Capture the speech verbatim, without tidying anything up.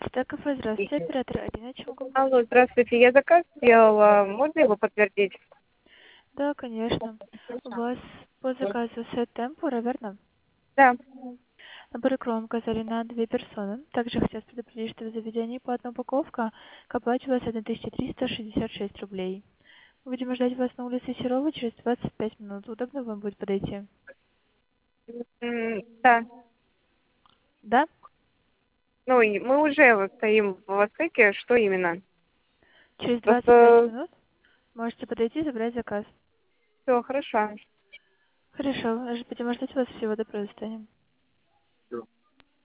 Почта кафе, здравствуйте, оператор Арина, чем могу помочь? Алло, здравствуйте. Я заказ сделала. Можно его подтвердить? Да, конечно. У вас по заказу сет темпура, верно? Да. Набор икру указали на две персоны. Также хотелось предупредить, что в заведении по одной упаковка оплачивается одна тысяча триста шестьдесят шесть рублей. Будем ждать вас на улице Серова через двадцать пять минут. Удобно вам будет подойти? М, Да. Да? Ну, и мы уже вот стоим в Востоке. Что именно? Через двадцать пять Просто минут можете подойти и забрать заказ. все хорошо. Хорошо, будем ждать вас всего. Доброго состояния.